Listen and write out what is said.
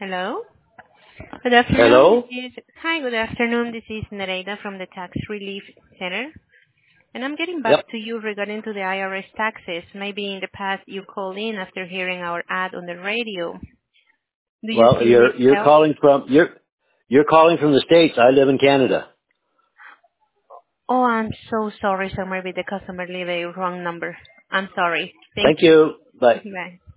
Hello. Good afternoon. Hello? Hi, good afternoon. This is Nereida from the Tax Relief Center, and I'm getting back Yep. to you regarding to the IRS taxes. Maybe in the past you called in after hearing our ad on the radio. Do you Well, still need you're help? calling from you're calling from the States. I live in Canada. Oh, I'm so sorry. So maybe the customer leave a wrong number. I'm sorry. Thank Thank you. you. Bye. Bye.